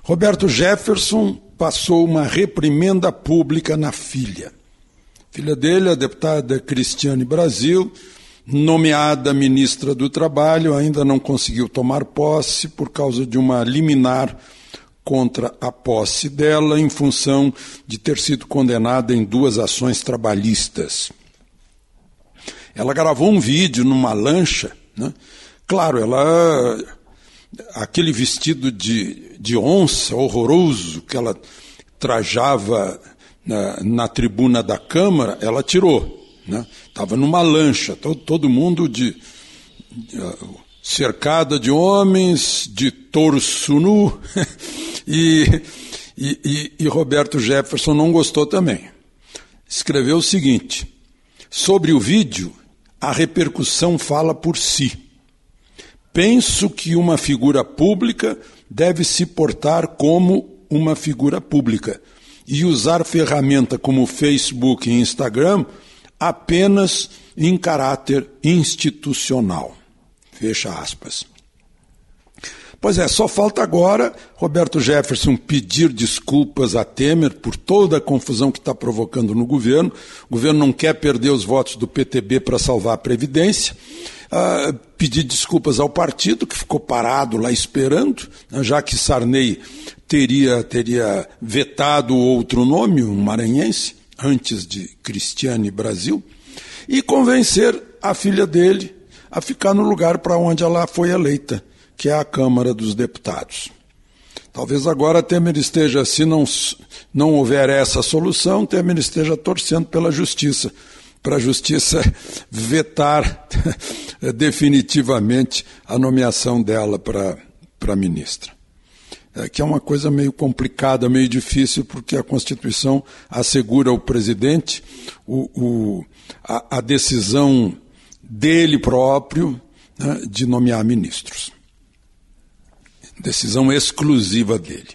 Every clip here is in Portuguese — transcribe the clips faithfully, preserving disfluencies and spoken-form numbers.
Roberto Jefferson passou uma reprimenda pública na filha. Filha dele, a deputada Cristiane Brasil, nomeada ministra do Trabalho, ainda não conseguiu tomar posse por causa de uma liminar contra a posse dela, em função de ter sido condenada em duas ações trabalhistas. Ela gravou um vídeo numa lancha, né? Claro, ela, aquele vestido de, de onça horroroso que ela trajava na, na tribuna da Câmara, ela tirou. Estava, né? Numa lancha, todo, todo mundo de, de, uh, cercada de homens, de torso nu, e, e, e, e Roberto Jefferson não gostou também. Escreveu o seguinte: sobre o vídeo, a repercussão fala por si. Penso que uma figura pública deve se portar como uma figura pública e usar ferramenta como Facebook e Instagram apenas em caráter institucional. Fecha aspas. Pois é, só falta agora Roberto Jefferson pedir desculpas a Temer por toda a confusão que está provocando no governo. O governo não quer perder os votos do P T B para salvar a Previdência. Uh, pedir desculpas ao partido, que ficou parado lá esperando, né, já que Sarney teria, teria vetado outro nome, um maranhense, antes de Cristiane Brasil, e convencer a filha dele a ficar no lugar para onde ela foi eleita, que é a Câmara dos Deputados. Talvez agora Temer esteja, se não, não houver essa solução, Temer esteja torcendo pela justiça, para a justiça vetar definitivamente a nomeação dela para, para ministra. É, que é uma coisa meio complicada, meio difícil, porque a Constituição assegura ao presidente o, o, a, a decisão dele próprio, né, de nomear ministros. Decisão exclusiva dele.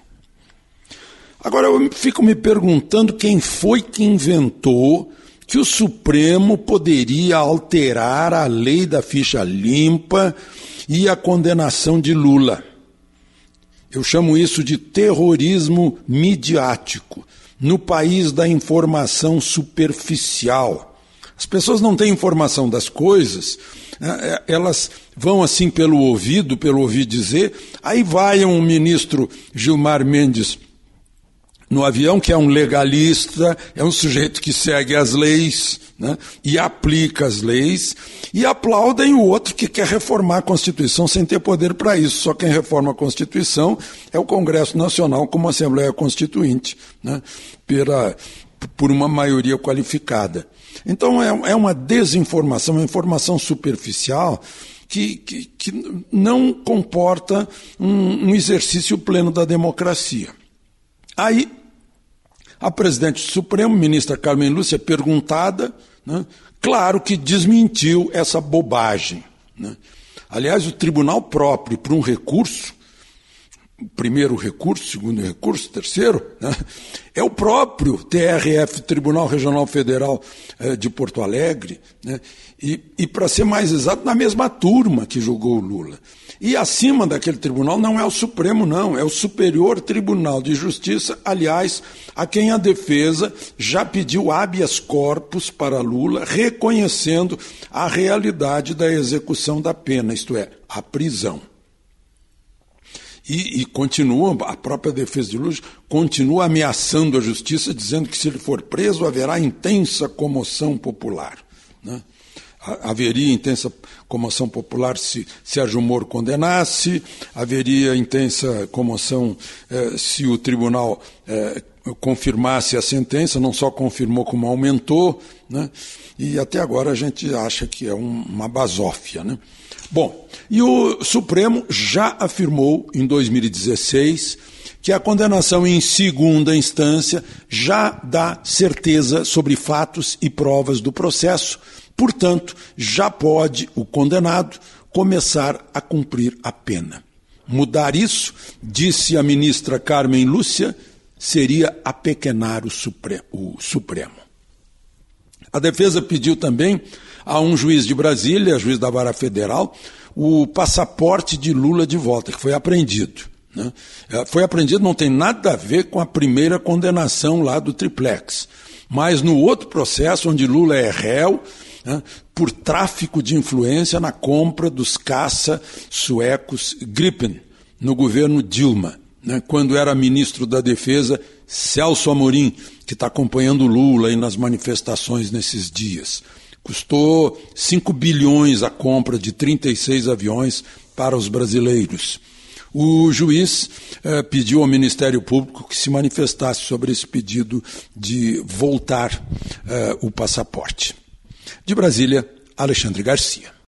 Agora eu fico me perguntando quem foi que inventou que o Supremo poderia alterar a lei da ficha limpa e a condenação de Lula. Eu chamo isso de terrorismo midiático, no país da informação superficial. As pessoas não têm informação das coisas, elas vão assim pelo ouvido, pelo ouvir dizer, aí vai um ministro Gilmar Mendes no avião, que é um legalista, é um sujeito que segue as leis, né, e aplica as leis, e aplaudem o outro que quer reformar a Constituição sem ter poder para isso. Só quem reforma a Constituição é o Congresso Nacional como Assembleia Constituinte, né, pela, por uma maioria qualificada. Então é, é uma desinformação, uma informação superficial que, que, que não comporta um, um exercício pleno da democracia. Aí, a presidente do Supremo, ministra Carmen Lúcia, perguntada, né, claro que desmentiu essa bobagem, né. Aliás, o tribunal próprio para um recurso, o primeiro recurso, segundo recurso, terceiro, né, é o próprio T R F, Tribunal Regional Federal eh, de Porto Alegre, né, e, e para ser mais exato, na mesma turma que julgou o Lula. E acima daquele tribunal não é o Supremo, não, é o Superior Tribunal de Justiça, aliás, a quem a defesa já pediu habeas corpus para Lula, reconhecendo a realidade da execução da pena, isto é, a prisão. E, e continua, a própria defesa de Lula continua ameaçando a justiça, dizendo que se ele for preso haverá intensa comoção popular, né? Haveria intensa comoção popular se Sérgio Moro condenasse, haveria intensa comoção eh, se o tribunal eh, confirmasse a sentença, não só confirmou como aumentou, né? E até agora a gente acha que é um, uma basófia, né? Bom, e o Supremo já afirmou em dois mil e dezesseis que a condenação em segunda instância já dá certeza sobre fatos e provas do processo. Portanto, já pode o condenado começar a cumprir a pena. Mudar isso, disse a ministra Carmen Lúcia, seria apequenar o Supremo. A defesa pediu também a um juiz de Brasília, juiz da Vara Federal, o passaporte de Lula de volta, que foi apreendido, né? Foi apreendido, não tem nada a ver com a primeira condenação lá do triplex, mas no outro processo onde Lula é réu, né, por tráfico de influência na compra dos caça suecos Gripen no governo Dilma, né, quando era ministro da Defesa Celso Amorim, que está acompanhando Lula aí nas manifestações nesses dias. Custou cinco bilhões a compra de trinta e seis aviões para os brasileiros. O juiz eh, pediu ao Ministério Público que se manifestasse sobre esse pedido de voltar eh, o passaporte. De Brasília, Alexandre Garcia.